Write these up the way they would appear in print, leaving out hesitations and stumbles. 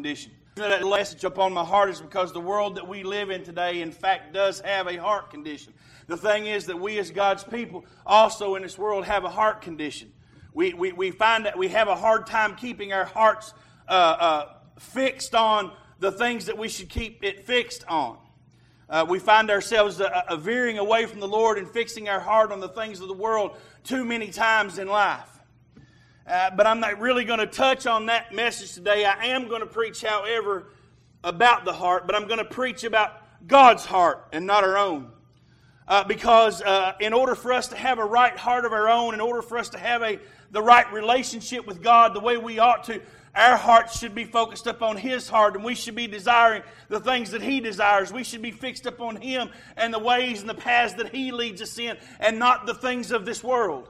condition. That message upon my heart is because the world that we live in today, in fact, does have a heart condition. The thing is that we as God's people also in this world have a heart condition. We find that we have a hard time keeping our hearts fixed on the things that we should keep it fixed on. We find ourselves veering away from the Lord and fixing our heart on the things of the world too many times in life. But I'm not really going to touch on that message today. I am going to preach, however, about the heart, but I'm going to preach about God's heart and not our own. Because in order for us to have a right heart of our own, in order for us to have the right relationship with God the way we ought to, our hearts should be focused upon His heart, and we should be desiring the things that He desires. We should be fixed upon Him and the ways and the paths that He leads us in, and not the things of this world.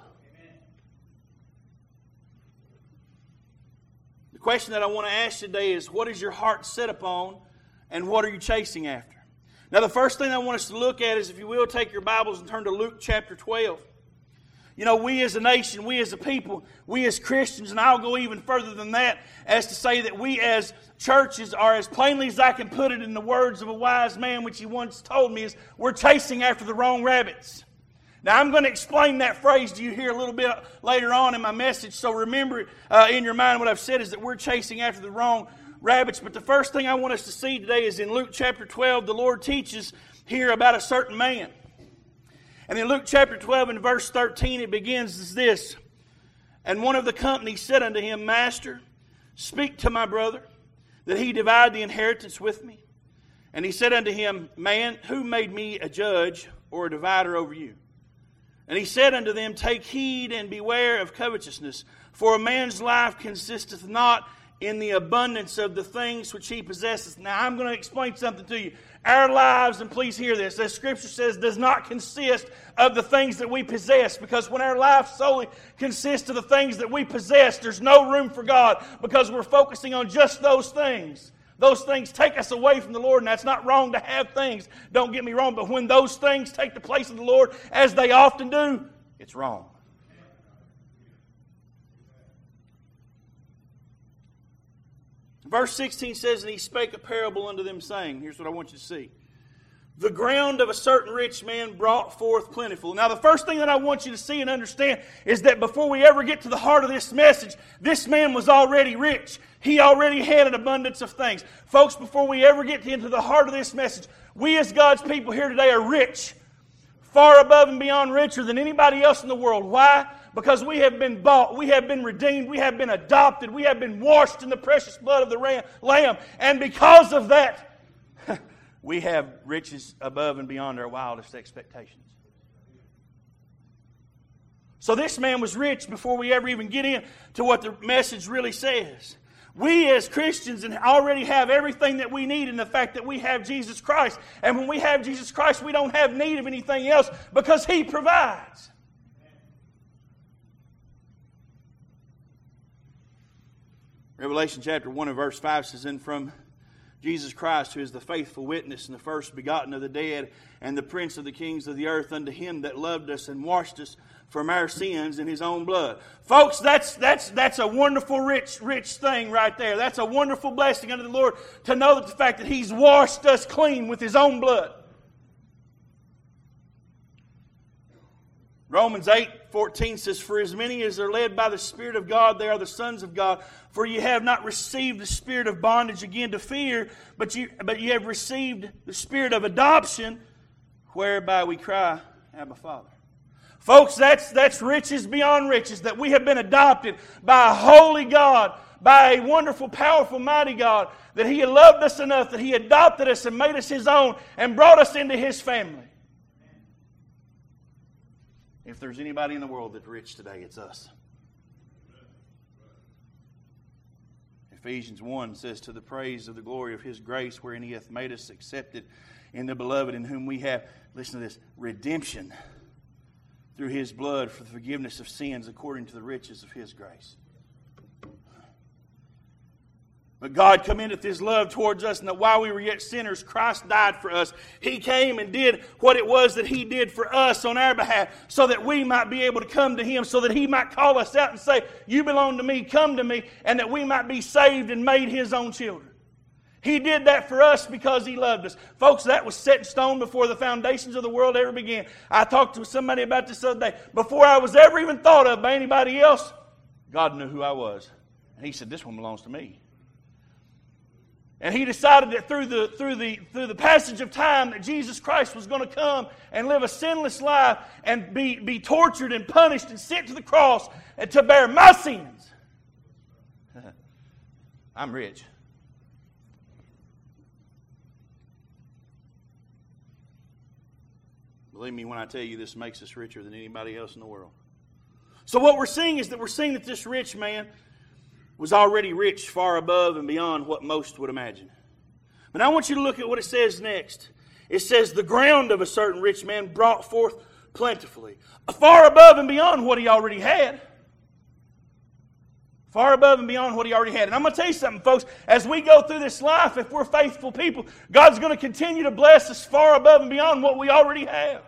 The question that I want to ask today is, what is your heart set upon, and what are you chasing after? Now, the first thing I want us to look at is, if you will, take your Bibles and turn to Luke chapter 12. You know, we as a nation, we as a people, we as Christians, and I'll go even further than that, as to say that we as churches are, as plainly as I can put it in the words of a wise man, which he once told me, is we're chasing after the wrong rabbits. Now, I'm going to explain that phrase to you here a little bit later on in my message, so remember in your mind what I've said is that we're chasing after the wrong rabbits. But the first thing I want us to see today is in Luke chapter 12, the Lord teaches here about a certain man. And in Luke chapter 12 and verse 13, it begins as this: "And one of the company said unto him, Master, speak to my brother, that he divide the inheritance with me. And he said unto him, Man, who made me a judge or a divider over you? And he said unto them, Take heed and beware of covetousness, for a man's life consisteth not in the abundance of the things which he possesses." Now, I'm going to explain something to you. Our lives, and please hear this, as Scripture says, does not consist of the things that we possess. Because when our life solely consists of the things that we possess, there's no room for God, because we're focusing on just those things. Those things take us away from the Lord, and that's not wrong to have things. Don't get me wrong, but when those things take the place of the Lord, as they often do, it's wrong. Verse 16 says, "And he spake a parable unto them, saying," here's what I want you to see, "The ground of a certain rich man brought forth plentiful." Now, the first thing that I want you to see and understand is that before we ever get to the heart of this message, this man was already rich. He already had an abundance of things. Folks, before we ever get into the heart of this message, we as God's people here today are rich. Far above and beyond richer than anybody else in the world. Why? Because we have been bought, we have been redeemed, we have been adopted, we have been washed in the precious blood of the Lamb. And because of that, we have riches above and beyond our wildest expectations. So this man was rich before we ever even get into what the message really says. We as Christians already have everything that we need in the fact that we have Jesus Christ. And when we have Jesus Christ, we don't have need of anything else because He provides. Revelation chapter 1 and verse 5 says, "And from Jesus Christ, who is the faithful witness and the first begotten of the dead, and the prince of the kings of the earth, unto Him that loved us and washed us from our sins in His own blood." Folks, that's a wonderful, rich thing right there. That's a wonderful blessing unto the Lord to know that the fact that He's washed us clean with His own blood. Romans 8:14 says, "For as many as are led by the Spirit of God, they are the sons of God. For you have not received the spirit of bondage again to fear, but you have received the spirit of adoption, whereby we cry, Abba, Father." Folks, that's riches beyond riches, that we have been adopted by a holy God, by a wonderful, powerful, mighty God, that He had loved us enough, that He adopted us and made us His own and brought us into His family. If there's anybody in the world that's rich today, it's us. Ephesians 1 says, "To the praise of the glory of His grace, wherein He hath made us accepted in the beloved, in whom we have," listen to this, "redemption through His blood for the forgiveness of sins according to the riches of His grace." But God commendeth His love towards us, and that while we were yet sinners, Christ died for us. He came and did what it was that He did for us on our behalf, so that we might be able to come to Him, so that He might call us out and say, "You belong to me, come to me," and that we might be saved and made His own children. He did that for us because He loved us. Folks, that was set in stone before the foundations of the world ever began. I talked to somebody about this other day. Before I was ever even thought of by anybody else, God knew who I was. And He said, this one belongs to me. And He decided that through the passage of time that Jesus Christ was going to come and live a sinless life and be tortured and punished and sent to the cross and to bear my sins. I'm rich. Believe me when I tell you this makes us richer than anybody else in the world. So what we're seeing is that this rich man was already rich far above and beyond what most would imagine. But I want you to look at what it says next. It says, the ground of a certain rich man brought forth plentifully. Far above and beyond what he already had. Far above and beyond what he already had. And I'm going to tell you something, folks. As we go through this life, if we're faithful people, God's going to continue to bless us far above and beyond what we already have.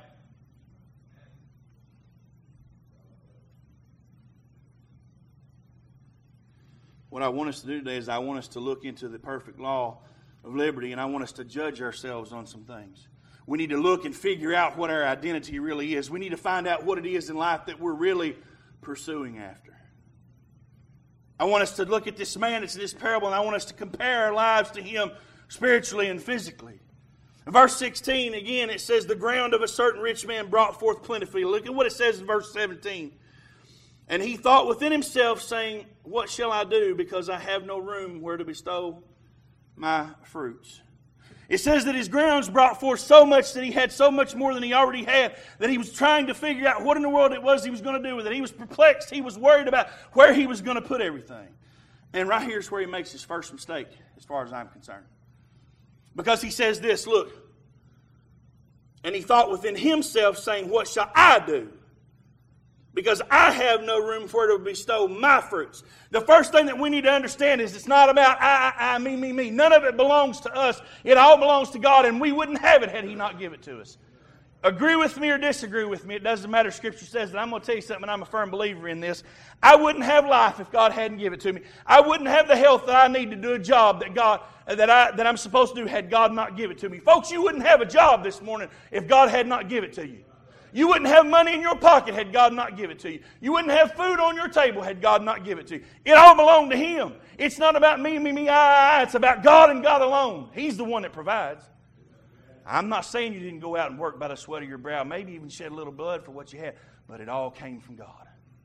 What I want us to do today is I want us to look into the perfect law of liberty, and I want us to judge ourselves on some things. We need to look and figure out what our identity really is. We need to find out what it is in life that we're really pursuing after. I want us to look at this man that's in this parable, and I want us to compare our lives to him spiritually and physically. In verse 16, again, it says, the ground of a certain rich man brought forth plentifully. Look at what it says in verse 17. And he thought within himself, saying, what shall I do, because I have no room where to bestow my fruits? It says that his grounds brought forth so much that he had so much more than he already had, that he was trying to figure out what in the world it was he was going to do with it. He was perplexed. He was worried about where he was going to put everything. And right here is where he makes his first mistake, as far as I'm concerned. Because he says this, look. And he thought within himself, saying, what shall I do? Because I have no room for to bestow my fruits. The first thing that we need to understand is it's not about I, me. None of it belongs to us. It all belongs to God, and we wouldn't have it had He not given it to us. Agree with me or disagree with me. It doesn't matter. Scripture says that. I'm going to tell you something, and I'm a firm believer in this. I wouldn't have life if God hadn't given it to me. I wouldn't have the health that I need to do a job that I'm supposed to do had God not given it to me. Folks, you wouldn't have a job this morning if God had not given it to you. You wouldn't have money in your pocket had God not given it to you. You wouldn't have food on your table had God not given it to you. It all belonged to Him. It's not about me, I. It's about God and God alone. He's the one that provides. I'm not saying you didn't go out and work by the sweat of your brow, maybe even shed a little blood for what you had, but it all came from God.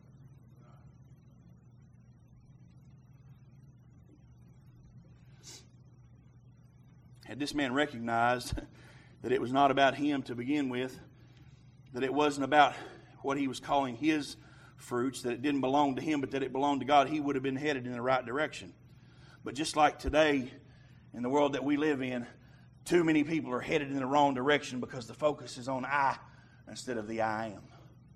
Had this man recognized that it was not about him to begin with, that it wasn't about what he was calling his fruits, that it didn't belong to him, but that it belonged to God, he would have been headed in the right direction. But just like today, in the world that we live in, too many people are headed in the wrong direction because the focus is on I instead of the I am.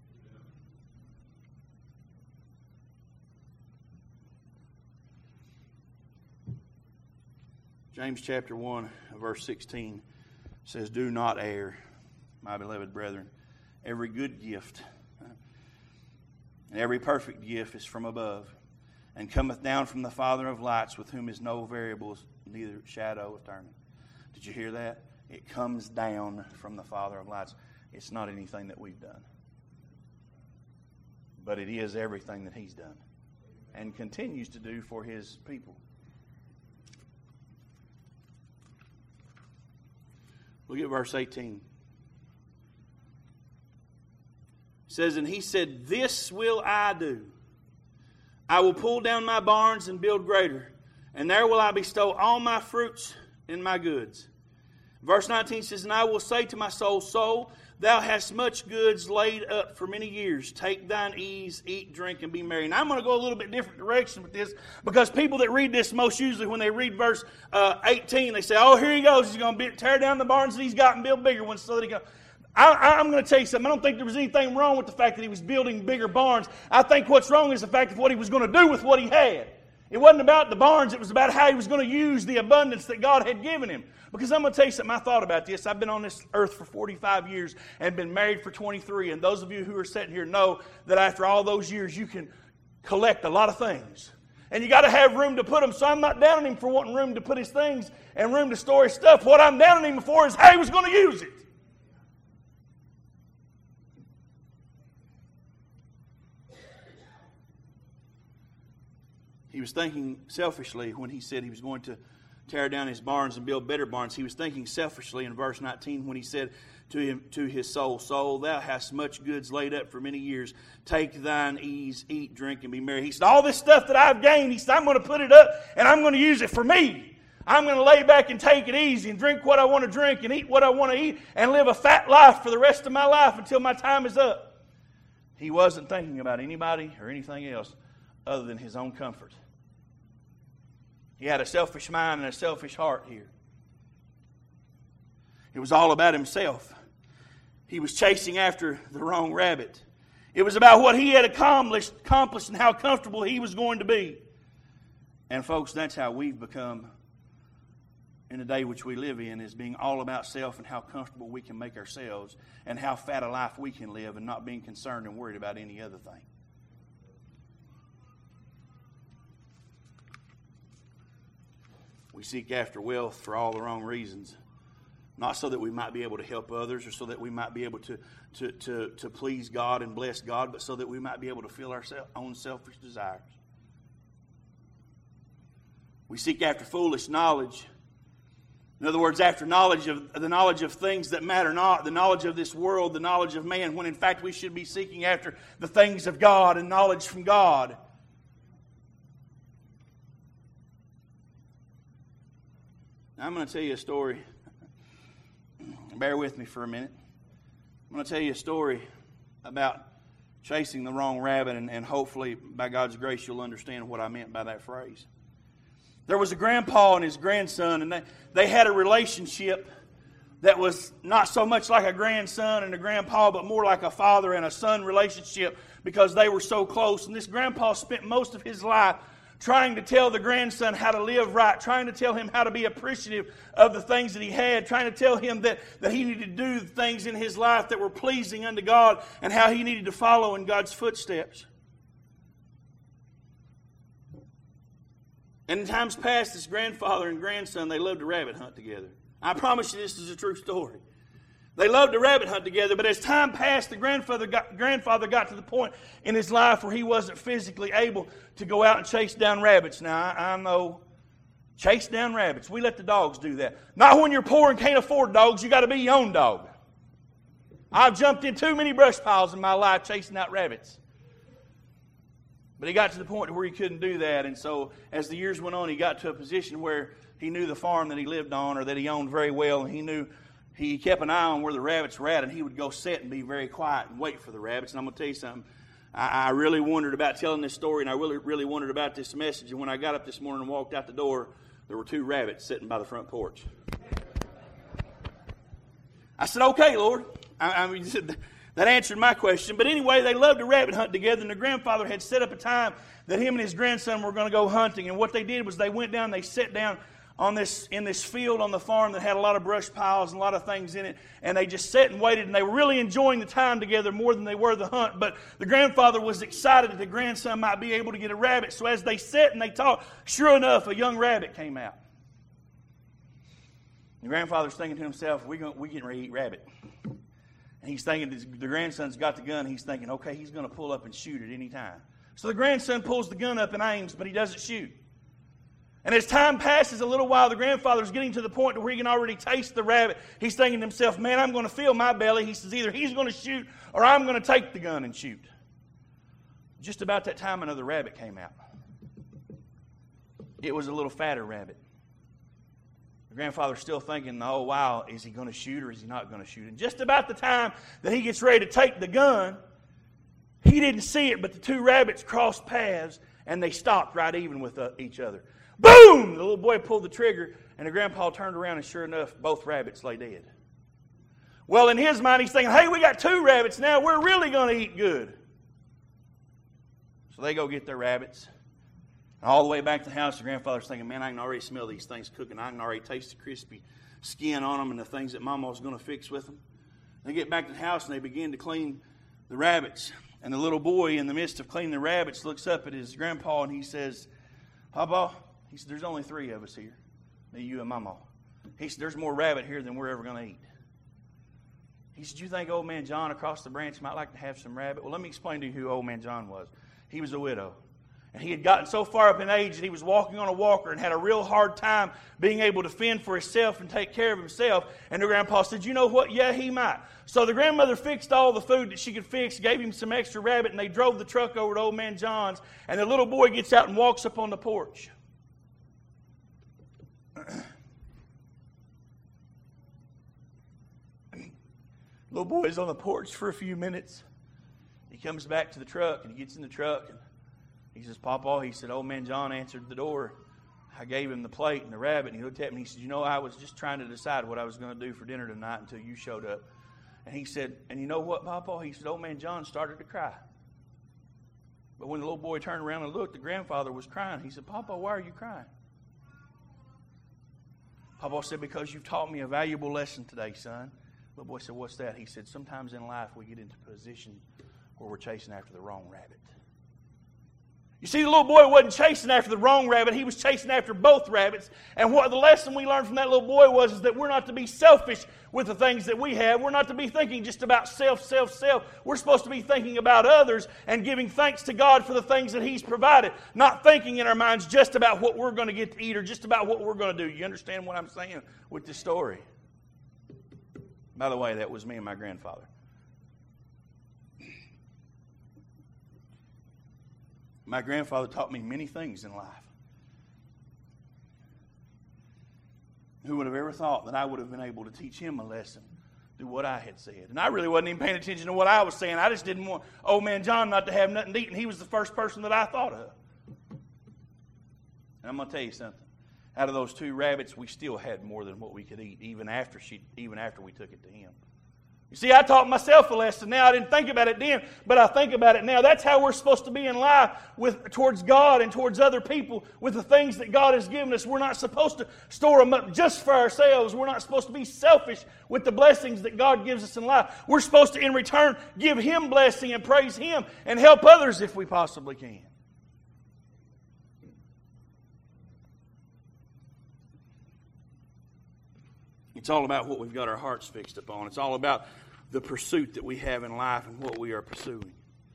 James chapter 1, verse 16 says, do not err, my beloved brethren. Every good gift and every perfect gift is from above, and cometh down from the Father of lights, with whom is no variable, neither shadow of turning. Did you hear that? It comes down from the Father of lights. It's not anything that we've done, but it is everything that He's done and continues to do for His people. Look at verse 18. It says, and he said, this will I do. I will pull down my barns and build greater, and there will I bestow all my fruits and my goods. Verse 19 says, and I will say to my soul, soul, thou hast much goods laid up for many years. Take thine ease, eat, drink, and be merry. Now I'm going to go a little bit different direction with this, because people that read this most usually when they read verse 18, they say, oh, here he goes. He's going to tear down the barns that he's got and build bigger ones so that he goes. I'm going to tell you something. I don't think there was anything wrong with the fact that he was building bigger barns. I think what's wrong is the fact of what he was going to do with what he had. It wasn't about the barns. It was about how he was going to use the abundance that God had given him. Because I'm going to tell you something. I thought about this. I've been on this earth for 45 years and been married for 23. And those of you who are sitting here know that after all those years, you can collect a lot of things. And you got to have room to put them. So I'm not down on him for wanting room to put his things and room to store his stuff. What I'm down on him for is how he was going to use it. He was thinking selfishly when he said he was going to tear down his barns and build better barns. He was thinking selfishly in verse 19 when he said to his soul, Soul, thou hast much goods laid up for many years. Take thine ease, eat, drink, and be merry. He said, all this stuff that I've gained, he said, I'm going to put it up and I'm going to use it for me. I'm going to lay back and take it easy and drink what I want to drink and eat what I want to eat and live a fat life for the rest of my life until my time is up. He wasn't thinking about anybody or anything else other than his own comfort. He had a selfish mind and a selfish heart here. It was all about himself. He was chasing after the wrong rabbit. It was about what he had accomplished and how comfortable he was going to be. And folks, that's how we've become in the day which we live in, is being all about self and how comfortable we can make ourselves and how fat a life we can live and not being concerned and worried about any other thing. We seek after wealth for all the wrong reasons. Not so that we might be able to help others or so that we might be able to please God and bless God, but so that we might be able to fill our own selfish desires. We seek after foolish knowledge. In other words, after the knowledge of things that matter not, the knowledge of this world, the knowledge of man, when in fact we should be seeking after the things of God and knowledge from God. Now, I'm going to tell you a story. Bear with me for a minute. I'm going to tell you a story about chasing the wrong rabbit, and hopefully, by God's grace, you'll understand what I meant by that phrase. There was a grandpa and his grandson, and they had a relationship that was not so much like a grandson and a grandpa, but more like a father and a son relationship because they were so close. And this grandpa spent most of his life trying to tell the grandson how to live right, trying to tell him how to be appreciative of the things that he had, trying to tell him that he needed to do things in his life that were pleasing unto God and how he needed to follow in God's footsteps. And in times past, this grandfather and grandson, they loved to rabbit hunt together. I promise you this is a true story. They loved to rabbit hunt together, but as time passed, the grandfather got to the point in his life where he wasn't physically able to go out and chase down rabbits. Now, I know, chase down rabbits. We let the dogs do that. Not when you're poor and can't afford dogs. You got to be your own dog. I've jumped in too many brush piles in my life chasing out rabbits. But he got to the point where he couldn't do that, and so as the years went on, he got to a position where he knew the farm that he lived on or that he owned very well, and he kept an eye on where the rabbits were at, and he would go sit and be very quiet and wait for the rabbits. And I'm going to tell you something. I really wondered about telling this story, and I really wondered about this message. And when I got up this morning and walked out the door, there were 2 rabbits sitting by the front porch. I said, okay, Lord. I mean, that answered my question. But anyway, they loved to rabbit hunt together, and the grandfather had set up a time that him and his grandson were going to go hunting. And what they did was they went down, they sat down in this field on the farm that had a lot of brush piles and a lot of things in it, and they just sat and waited, and they were really enjoying the time together more than they were the hunt. But the grandfather was excited that the grandson might be able to get a rabbit. So as they sat and they talked, sure enough, a young rabbit came out. The grandfather's thinking to himself, we getting ready to eat rabbit. And he's thinking, the grandson's got the gun. He's thinking, okay, he's going to pull up and shoot at any time. So the grandson pulls the gun up and aims, but he doesn't shoot. And as time passes a little while, the grandfather's getting to the point where he can already taste the rabbit. He's thinking to himself, man, I'm going to fill my belly. He says, either he's going to shoot or I'm going to take the gun and shoot. Just about that time, another rabbit came out. It was a little fatter rabbit. The grandfather's still thinking, oh, wow, is he going to shoot or is he not going to shoot? And just about the time that he gets ready to take the gun, he didn't see it, but the 2 rabbits crossed paths and they stopped right even with each other. Boom! The little boy pulled the trigger, and the grandpa turned around, and sure enough, both rabbits lay dead. Well, in his mind, he's thinking, hey, we got 2 rabbits now. We're really going to eat good. So they go get their rabbits. And all the way back to the house, the grandfather's thinking, man, I can already smell these things cooking. I can already taste the crispy skin on them and the things that Mama was going to fix with them. They get back to the house, and they begin to clean the rabbits. And the little boy, in the midst of cleaning the rabbits, looks up at his grandpa, and he says, Papa, he said, there's only 3 of us here. Me, you, and Mama. He said, there's more rabbit here than we're ever going to eat. He said, you think old man John across the branch might like to have some rabbit? Well, let me explain to you who old man John was. He was a widow. And he had gotten so far up in age that he was walking on a walker and had a real hard time being able to fend for himself and take care of himself. And the grandpa said, you know what? Yeah, he might. So the grandmother fixed all the food that she could fix, gave him some extra rabbit, and they drove the truck over to old man John's. And the little boy gets out and walks up on the porch. Little boy's on the porch for a few minutes. He comes back to the truck, and he gets in the truck, and he says, Papa, he said, old man John answered the door. I gave him the plate and the rabbit, and he looked at me and he said, you know, I was just trying to decide what I was going to do for dinner tonight until you showed up. And he said, and you know what, Papa? He said, old man John started to cry. But when the little boy turned around and looked, the grandfather was crying. He said, Papa, why are you crying? Papa said, because you've taught me a valuable lesson today, son. The little boy said, what's that? He said, sometimes in life we get into positions where we're chasing after the wrong rabbit. You see, the little boy wasn't chasing after the wrong rabbit. He was chasing after both rabbits. And what the lesson we learned from that little boy was is that we're not to be selfish with the things that we have. We're not to be thinking just about self, self, self. We're supposed to be thinking about others and giving thanks to God for the things that He's provided. Not thinking in our minds just about what we're going to get to eat or just about what we're going to do. You understand what I'm saying with this story? By the way, that was me and my grandfather. My grandfather taught me many things in life. Who would have ever thought that I would have been able to teach him a lesson through what I had said? And I really wasn't even paying attention to what I was saying. I just didn't want old man John not to have nothing to eat, and he was the first person that I thought of. And I'm going to tell you something. Out of those 2 rabbits, we still had more than what we could eat, even after we took it to him. You see, I taught myself a lesson now. I didn't think about it then, but I think about it now. That's how we're supposed to be in life towards God and towards other people with the things that God has given us. We're not supposed to store them up just for ourselves. We're not supposed to be selfish with the blessings that God gives us in life. We're supposed to, in return, give Him blessing and praise Him and help others if we possibly can. It's all about what we've got our hearts fixed upon. It's all about the pursuit that we have in life and what we are pursuing.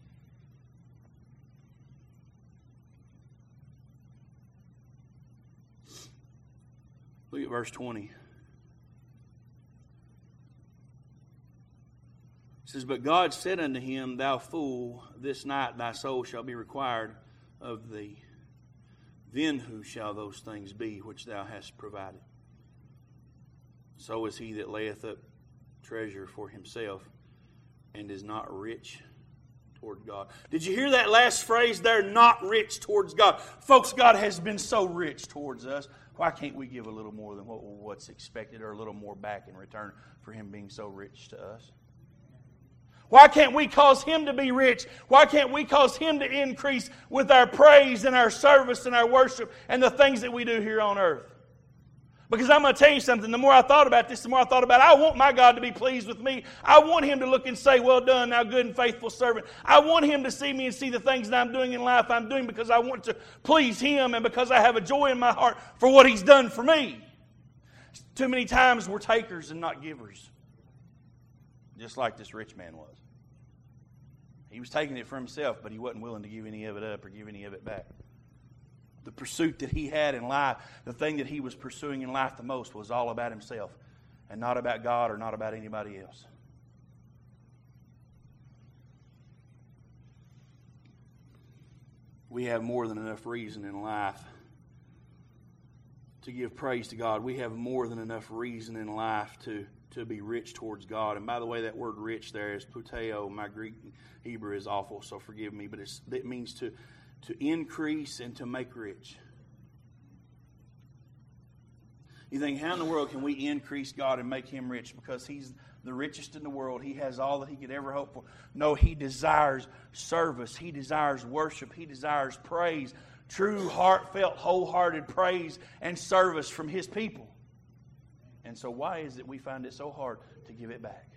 Look at verse 20. It says, But God said unto him, Thou fool, this night thy soul shall be required of thee. Then who shall those things be which thou hast provided? So is he that layeth up treasure for himself and is not rich toward God. Did you hear that last phrase there? Not rich towards God. Folks, God has been so rich towards us. Why can't we give a little more than what's expected or a little more back in return for Him being so rich to us? Why can't we cause Him to be rich? Why can't we cause Him to increase with our praise and our service and our worship and the things that we do here on earth? Because I'm going to tell you something, the more I thought about this, the more I thought about it, I want my God to be pleased with me. I want Him to look and say, well done, thou good and faithful servant. I want Him to see me and see the things that I'm doing in life I'm doing because I want to please Him and because I have a joy in my heart for what He's done for me. Too many times we're takers and not givers. Just like this rich man was. He was taking it for himself, but he wasn't willing to give any of it up or give any of it back. The pursuit that he had in life, the thing that he was pursuing in life the most was all about himself and not about God or not about anybody else. We have more than enough reason in life to give praise to God. We have more than enough reason in life to be rich towards God. And by the way, that word rich there is pluteo. My Greek Hebrew is awful, so forgive me, but it means to increase and to make rich. You think, how in the world can we increase God and make Him rich? Because He's the richest in the world. He has all that He could ever hope for. No, He desires service. He desires worship. He desires praise. True, heartfelt, wholehearted praise and service from His people. And so why is it we find it so hard to give it back?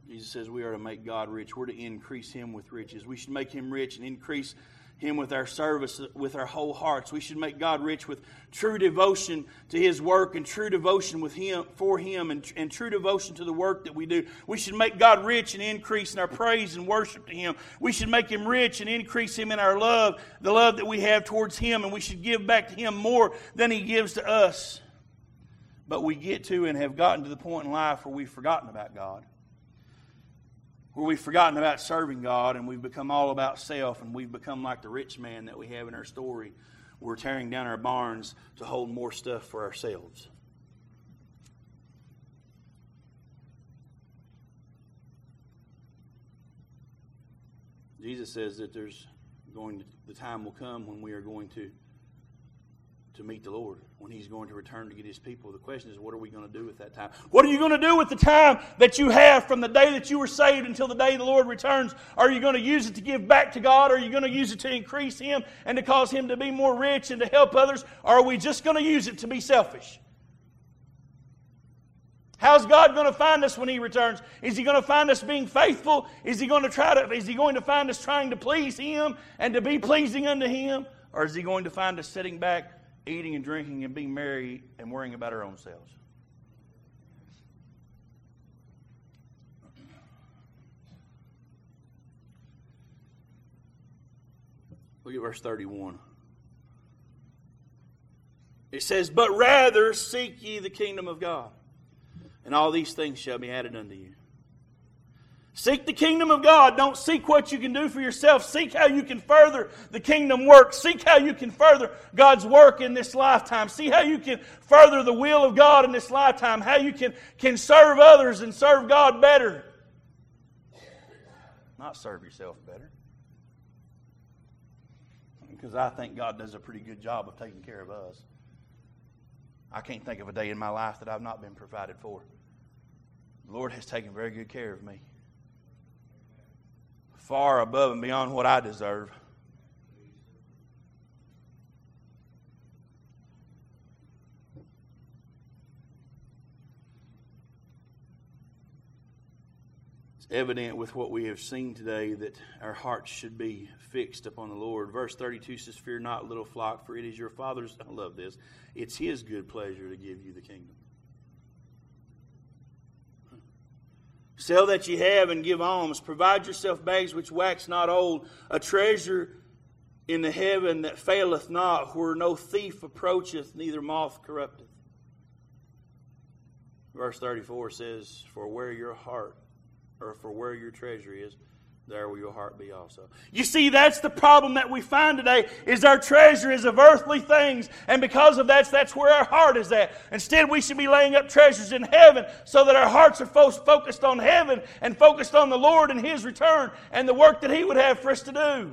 Jesus says we are to make God rich. We're to increase Him with riches. We should make Him rich and increase Him with our service, with our whole hearts. We should make God rich with true devotion to His work and true devotion with Him, for Him, and true devotion to the work that we do. We should make God rich and increase in our praise and worship to Him. We should make Him rich and increase Him in our love, the love that we have towards Him, and we should give back to Him more than He gives to us. But we get to and have gotten to the point in life where we've forgotten about God. Where we've forgotten about serving God, and we've become all about self, and we've become like the rich man that we have in our story. We're tearing down our barns to hold more stuff for ourselves. Jesus says that the time will come when we are going to meet the Lord, when He's going to return to get His people. The question is, what are we going to do with that time? What are you going to do with the time that you have from the day that you were saved until the day the Lord returns? Are you going to use it to give back to God? Are you going to use it to increase Him and to cause Him to be more rich and to help others? Or are we just going to use it to be selfish? How's God going to find us when He returns? Is He going to find us being faithful? Is He going to find us trying to please Him and to be pleasing unto Him? Or is He going to find us sitting back, eating and drinking and being merry and worrying about our own selves? Look at verse 31. It says, "But rather seek ye the kingdom of God, and all these things shall be added unto you." Seek the kingdom of God. Don't seek what you can do for yourself. Seek how you can further the kingdom work. Seek how you can further God's work in this lifetime. See how you can further the will of God in this lifetime. How you can serve others and serve God better. Not serve yourself better. Because I think God does a pretty good job of taking care of us. I can't think of a day in my life that I've not been provided for. The Lord has taken very good care of me. Far above and beyond what I deserve. It's evident with what we have seen today that our hearts should be fixed upon the Lord. Verse 32 says, "Fear not, little flock, for it is your Father's," I love this, "it's His good pleasure to give you the kingdom." "Sell that ye have and give alms. Provide yourself bags which wax not old, a treasure in the heaven that faileth not, where no thief approacheth, neither moth corrupteth." Verse 34 says, "For where your treasure is, there will your heart be also." You see, that's the problem that we find today, is our treasure is of earthly things, and because of that, that's where our heart is at. Instead, we should be laying up treasures in heaven so that our hearts are focused on heaven and focused on the Lord and His return and the work that He would have for us to do.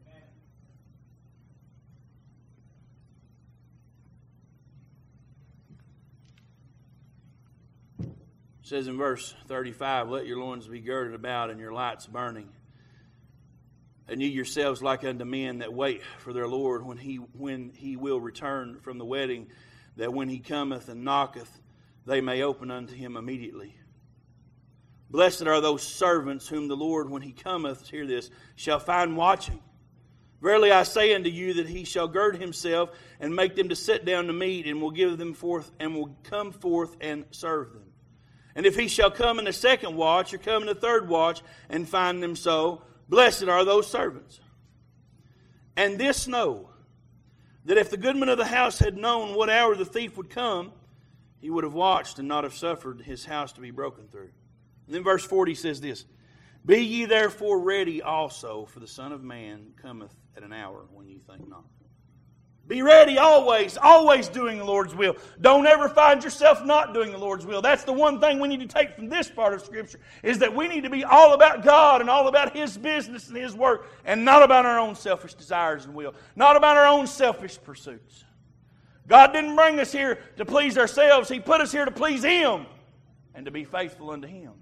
It says in verse 35, "Let your loins be girded about and your lights burning. And ye yourselves like unto men that wait for their Lord when he will return from the wedding, that when He cometh and knocketh, they may open unto Him immediately. Blessed are those servants whom the Lord, when He cometh," hear this, "shall find watching. Verily I say unto you that He shall gird Himself and make them to sit down to meat, and will give them forth and will come forth and serve them. And if He shall come in the second watch, or come in the third watch, and find them so, blessed are those servants. And this know, that if the goodman of the house had known what hour the thief would come, he would have watched and not have suffered his house to be broken through." And then verse 40 says this, "Be ye therefore ready also, for the Son of Man cometh at an hour when ye think not." Be ready always, always doing the Lord's will. Don't ever find yourself not doing the Lord's will. That's the one thing we need to take from this part of Scripture, is that we need to be all about God and all about His business and His work, and not about our own selfish desires and will, not about our own selfish pursuits. God didn't bring us here to please ourselves. He put us here to please Him and to be faithful unto Him.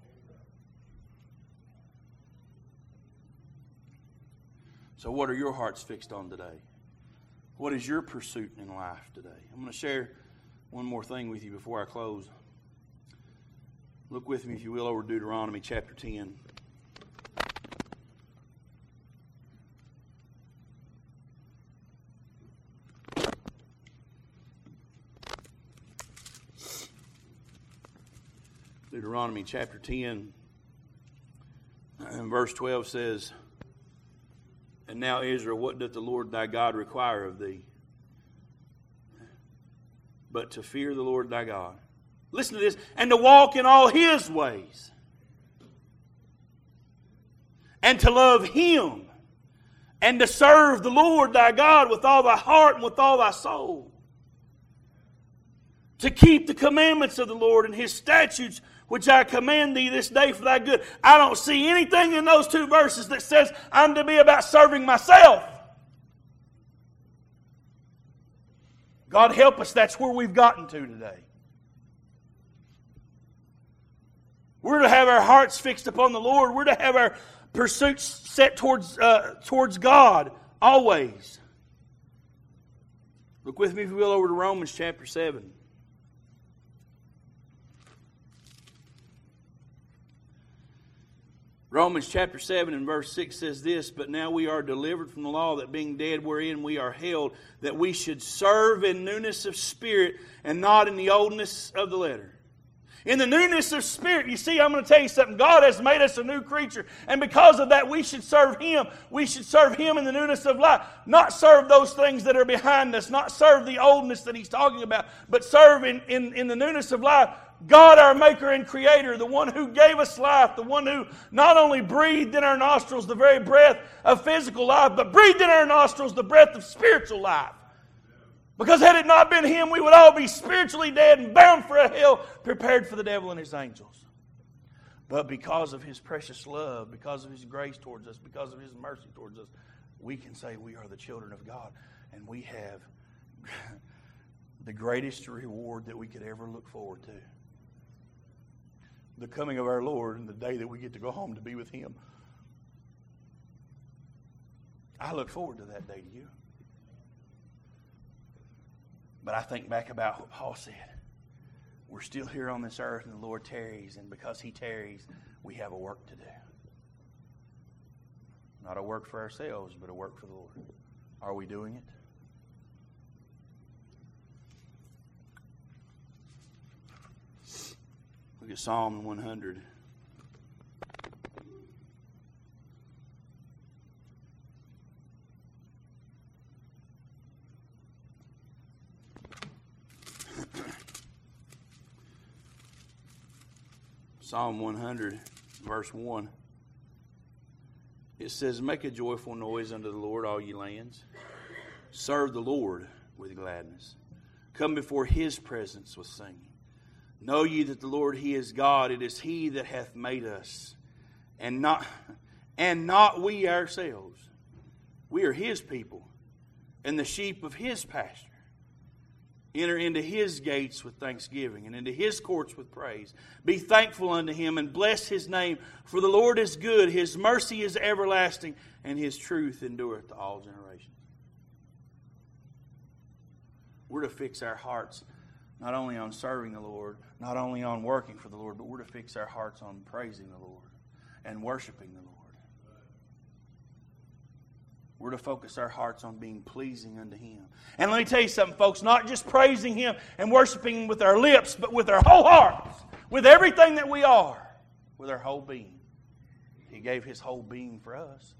So what are your hearts fixed on today? What is your pursuit in life today? I'm going to share one more thing with you before I close. Look with me, if you will, over Deuteronomy chapter 10. Deuteronomy chapter 10 and verse 12 says, "And now, Israel, what doth the Lord thy God require of thee? But to fear the Lord thy God." Listen to this. "And to walk in all His ways. And to love Him. And to serve the Lord thy God with all thy heart and with all thy soul. To keep the commandments of the Lord and His statutes, which I command thee this day for thy good." I don't see anything in those two verses that says I'm to be about serving myself. God help us, that's where we've gotten to today. We're to have our hearts fixed upon the Lord. We're to have our pursuits set towards God always. Look with me, if you will, over to Romans chapter 7. Romans chapter 7 and verse 6 says this, "But now we are delivered from the law, that being dead wherein we are held, that we should serve in newness of spirit and not in the oldness of the letter." In the newness of spirit, you see, I'm going to tell you something. God has made us a new creature. And because of that, we should serve Him. We should serve Him in the newness of life. Not serve those things that are behind us. Not serve the oldness that He's talking about. But serve in the newness of life. God, our Maker and Creator, the one who gave us life, the one who not only breathed in our nostrils the very breath of physical life, but breathed in our nostrils the breath of spiritual life. Because had it not been Him, we would all be spiritually dead and bound for a hell prepared for the devil and his angels. But because of His precious love, because of His grace towards us, because of His mercy towards us, we can say we are the children of God. And we have the greatest reward that we could ever look forward to. The coming of our Lord and the day that we get to go home to be with Him. I look forward to that day, to you. But I think back about what Paul said. We're still here on this earth and the Lord tarries, and because He tarries, we have a work to do. Not a work for ourselves, but a work for the Lord. Are we doing it? Look at Psalm 100. Psalm 100, verse 1. It says, "Make a joyful noise unto the Lord, all ye lands. Serve the Lord with gladness. Come before His presence with singing. Know ye that the Lord, He is God. It is He that hath made us, and not we ourselves. We are His people, and the sheep of His pasture. Enter into His gates with thanksgiving, and into His courts with praise. Be thankful unto Him, and bless His name. For the Lord is good, His mercy is everlasting, and His truth endureth to all generations." We're to fix our hearts not only on serving the Lord, not only on working for the Lord, but we're to fix our hearts on praising the Lord and worshiping the Lord. We're to focus our hearts on being pleasing unto Him. And let me tell you something, folks. Not just praising Him and worshiping Him with our lips, but with our whole hearts. With everything that we are. With our whole being. He gave His whole being for us.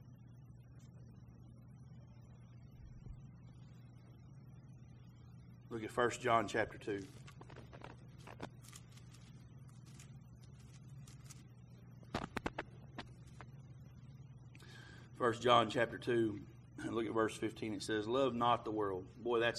Look at 1 John chapter 2. 1 John chapter 2, look at verse 15. It says, "Love not the world." Boy, that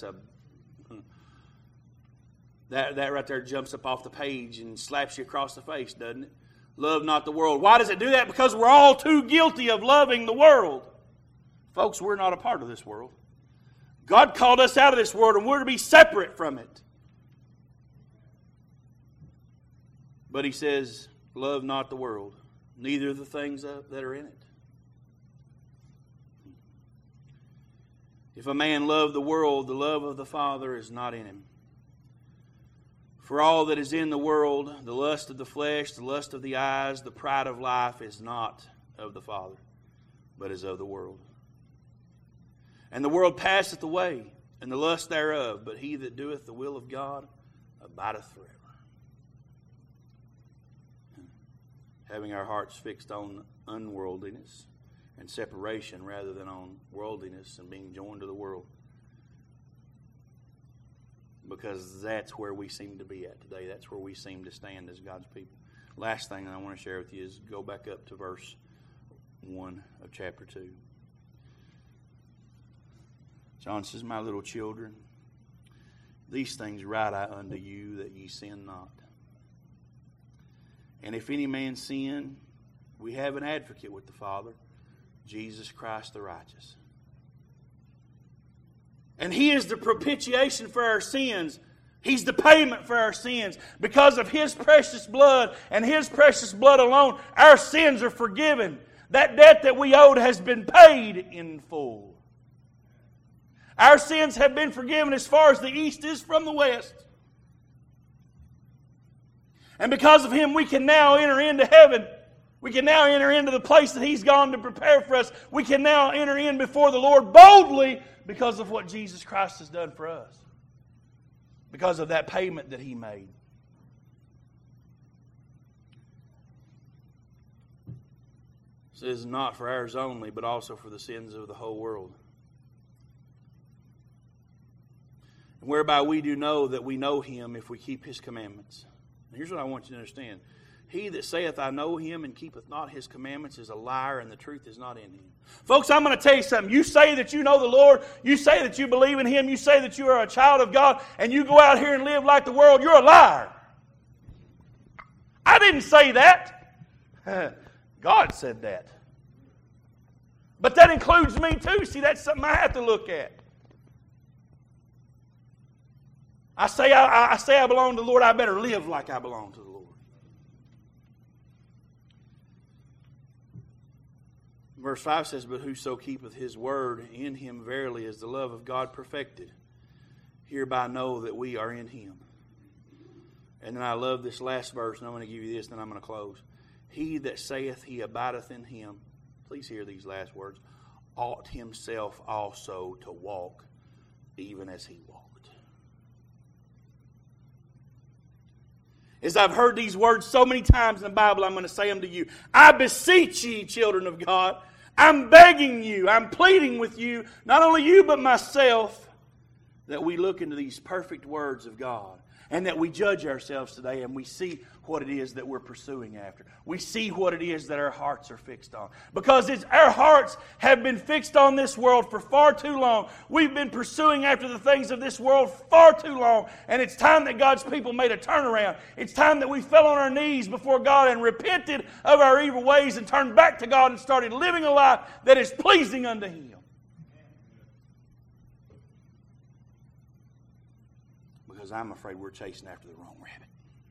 right there jumps up off the page and slaps you across the face, doesn't it? Love not the world. Why does it do that? Because we're all too guilty of loving the world. Folks, we're not a part of this world. God called us out of this world, and we're to be separate from it. But He says, "Love not the world, neither the things that are in it." If a man love the world, the love of the Father is not in him. For all that is in the world, the lust of the flesh, the lust of the eyes, the pride of life is not of the Father, but is of the world. And the world passeth away, and the lust thereof, but he that doeth the will of God abideth forever. Having our hearts fixed on unworldliness and separation rather than on worldliness and being joined to the world. Because that's where we seem to be at today. That's where we seem to stand as God's people. Last thing I want to share with you is go back up to verse 1 of chapter 2. John says, My little children, these things write I unto you, that ye sin not. And if any man sin, we have an advocate with the Father, Jesus Christ the righteous. And He is the propitiation for our sins. He's the payment for our sins. Because of His precious blood and His precious blood alone, our sins are forgiven. That debt that we owed has been paid in full. Our sins have been forgiven as far as the east is from the west. And because of Him, we can now enter into heaven. We can now enter into the place that He's gone to prepare for us. We can now enter in before the Lord boldly because of what Jesus Christ has done for us. Because of that payment that He made. It says, not for ours only, but also for the sins of the whole world. And whereby we do know that we know Him if we keep His commandments. Here's what I want you to understand. He that saith, I know Him, and keepeth not His commandments is a liar, and the truth is not in him. Folks, I'm going to tell you something. You say that you know the Lord. You say that you believe in Him. You say that you are a child of God, and you go out here and live like the world. You're a liar. I didn't say that. God said that. But that includes me too. See, that's something I have to look at. I say I belong to the Lord, I better live like I belong to the Lord. Verse 5 says, But whoso keepeth His word, in him verily is the love of God perfected. Hereby know that we are in Him. And then I love this last verse, and I'm going to give you this, and then I'm going to close. He that saith he abideth in Him, please hear these last words, ought himself also to walk even as He walked. As I've heard these words so many times in the Bible, I'm going to say them to you. I beseech ye, children of God. I'm begging you. I'm pleading with you, not only you but myself, that we look into these perfect words of God and that we judge ourselves today and we see what it is that we're pursuing after. We see what it is that our hearts are fixed on. Because our hearts have been fixed on this world for far too long. We've been pursuing after the things of this world far too long. And it's time that God's people made a turnaround. It's time that we fell on our knees before God and repented of our evil ways and turned back to God and started living a life that is pleasing unto Him. Because I'm afraid we're chasing after the wrong rabbit.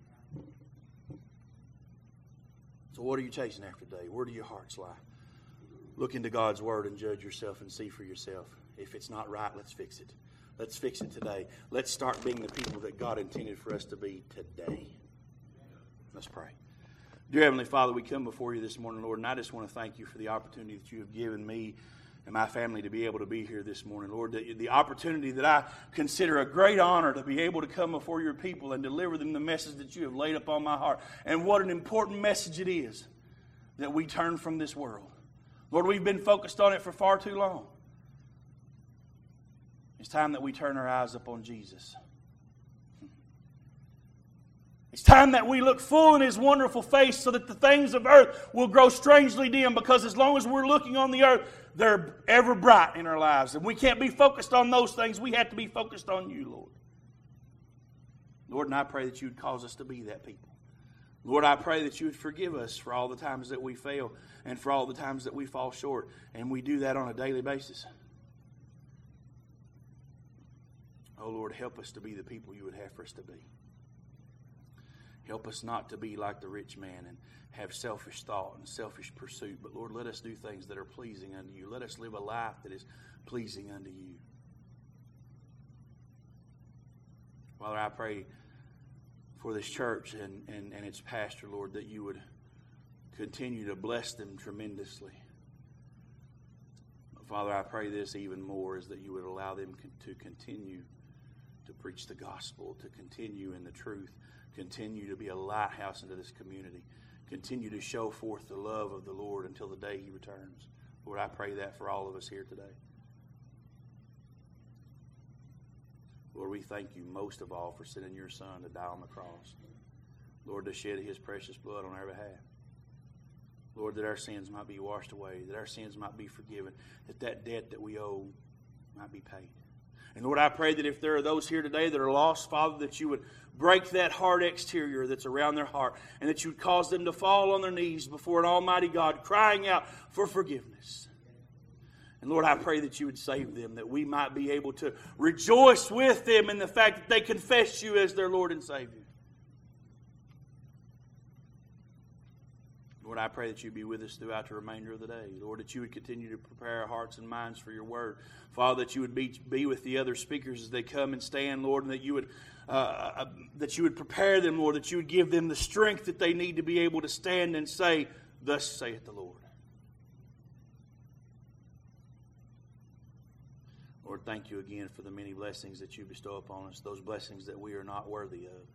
So what are you chasing after today? Where do your hearts lie? Look into God's Word and judge yourself and see for yourself. If it's not right, let's fix it. Let's fix it today. Let's start being the people that God intended for us to be today. Let's pray. Dear Heavenly Father, we come before you this morning, Lord, and I just want to thank you for the opportunity that you have given me and my family to be able to be here this morning. Lord, the opportunity that I consider a great honor to be able to come before your people and deliver them the message that you have laid upon my heart. And what an important message it is that we turn from this world. Lord, we've been focused on it for far too long. It's time that we turn our eyes upon Jesus. It's time that we look full in His wonderful face so that the things of earth will grow strangely dim, because as long as we're looking on the earth, they're ever bright in our lives. And we can't be focused on those things. We have to be focused on you, Lord. Lord, and I pray that you would cause us to be that people. Lord, I pray that you would forgive us for all the times that we fail and for all the times that we fall short. And we do that on a daily basis. Oh, Lord, help us to be the people you would have for us to be. Help us not to be like the rich man and have selfish thought and selfish pursuit. But Lord, let us do things that are pleasing unto you. Let us live a life that is pleasing unto you. Father, I pray for this church and its pastor, Lord, that you would continue to bless them tremendously. Father, I pray this even more, is that you would allow them to continue to preach the gospel, to continue in the truth, continue to be a lighthouse into this community, continue to show forth the love of the Lord until the day He returns. Lord, I pray that for all of us here today. Lord, we thank you most of all for sending your Son to die on the cross. Lord, to shed His precious blood on our behalf. Lord, that our sins might be washed away, that our sins might be forgiven, that debt that we owe might be paid. And Lord, I pray that if there are those here today that are lost, Father, that you would break that hard exterior that's around their heart, and that you would cause them to fall on their knees before an almighty God, crying out for forgiveness. And Lord, I pray that you would save them, that we might be able to rejoice with them in the fact that they confess you as their Lord and Savior. Lord, I pray that you be with us throughout the remainder of the day. Lord, that you would continue to prepare our hearts and minds for your word. Father, that you would be with the other speakers as they come and stand, Lord, and that you would prepare them, Lord, that you would give them the strength that they need to be able to stand and say, "Thus saith the Lord." Lord, thank you again for the many blessings that you bestow upon us, those blessings that we are not worthy of.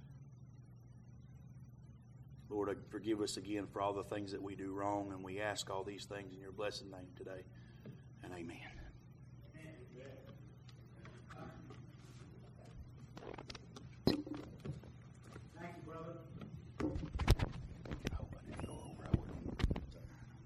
Lord, forgive us again for all the things that we do wrong, and we ask all these things in your blessed name today. And amen.